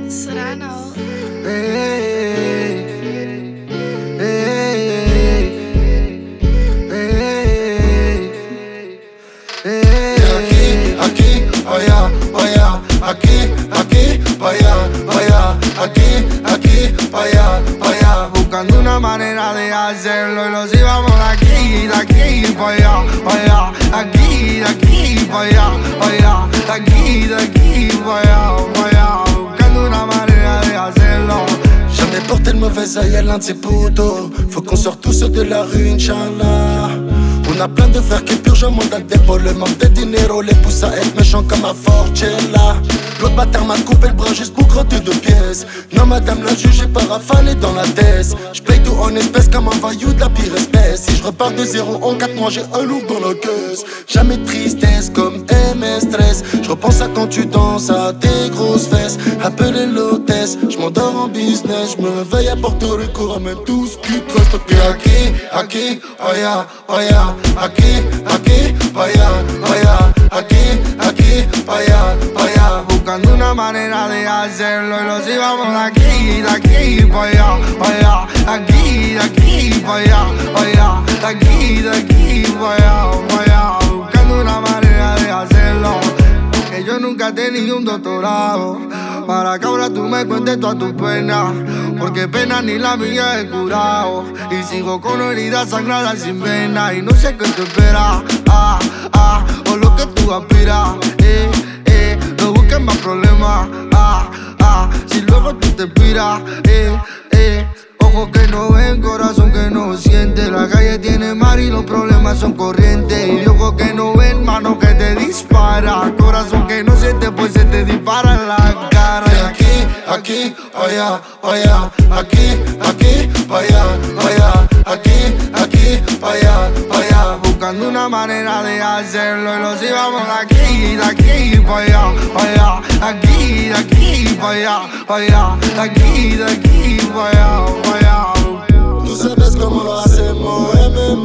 Serrano. Hey, hey, hey, hey. Aquí, allá, allá, aquí, allá, aquí, allá. Buscando una manera de hacerlo y los íbamos de aquí para allá, aquí para allá, aquí para allá. Buscando una manera de hacerlo. Jamais porté le mauvais œil à l'un de ses poteaux. Faut qu'on sorte tous de la rue, Inch'Allah. On a plein de frères qui purgent un mandat d'épaule. Le manque de dinero les pousse à être méchants comme à Forcella. L'autre bâtard m'a coupé le bras juste pour crotter 2 pièces. Non madame la juge est pas rafalée dans la tête. J'paye tout en espèces comme un vaillou de la pire espèce. Si je repars de zéro en 4 mois j'ai un lourd dans la caisse. Jamais de tristesse comme MS Stress. Je repense à quand tu danses à tes grosses fesses. Appelez l'hôtesse, je m'endors en business. Je me réveille à Porto Rico, ramène tout ce qui te reste. Aquí, allá, allá. Aquí, allá, aquí, allá. Buscando una manera de hacerlo y los íbamos de aquí para allá, aquí para allá, aquí para allá. Buscando una manera de hacerlo. Que yo nunca he tenido un doctorado para que ahora tú me cuentes todas tus penas. Porque pena ni la mía he curado. Y sigo con heridas sangradas sin venas. Y no sé qué te espera, o lo que tú aspiras. No busques más problemas, si luego tú te inspiras. Ojos que no ven, corazón que no siente. La calle tiene mar y los problemas son corrientes. Y ojos que no ven, mano que te dispara. Corazón que no siente, pues se te dispara en la cara. Aquí, allá, aquí, allá, aquí, allá. Buscando una manera de hacerlo y los íbamos de aquí para allá, aquí para allá, aquí para allá. Tú sabes cómo lo hacemos,